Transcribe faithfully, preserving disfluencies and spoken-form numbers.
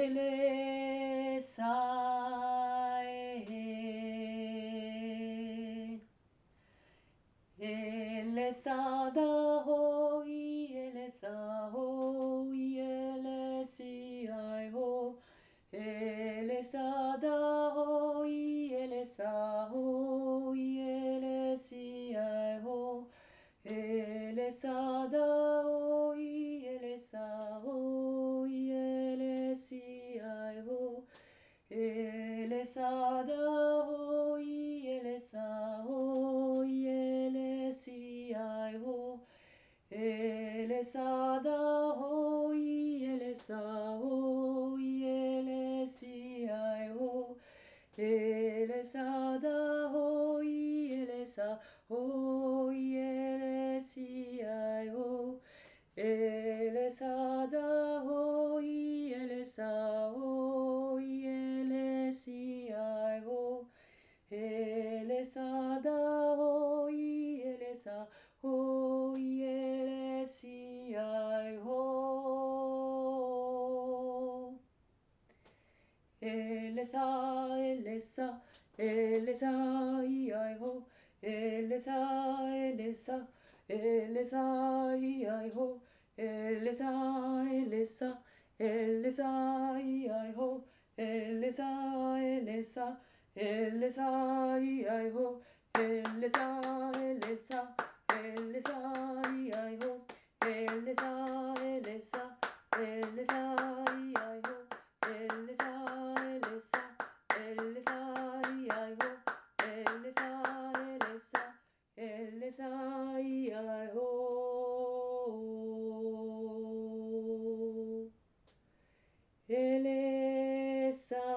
ele sa e ele sa da ho i ele sa ho i ele si ai ho ele sa da ho i ele sa ho i ele si ai ho ele sa da ho i ele sa ho i ele si ai ho ele sa da ho i ele sa ho i ele si ai ho ele sa da ho i ele sa ho i ele si ai ho ele sa da ho i ele sa ho i ele si ai ho ele sa da ho i ele sa ho i ele si ai ho ele sa da ho i ele sa ho i ele si ai ho ele sa ele sa ele sa i ai ho ele sa ele sa ele sa i ai ho ele sa ele sa ele sa i ai ho ele sa ele sa ele sa i ai ho ele sa ele sa ele sa i ai ho ele sa ele sa ele sa i ai ho ele sa ele sa ele sa i ai ho ele sa ele sa ele sa i ai ho ele sa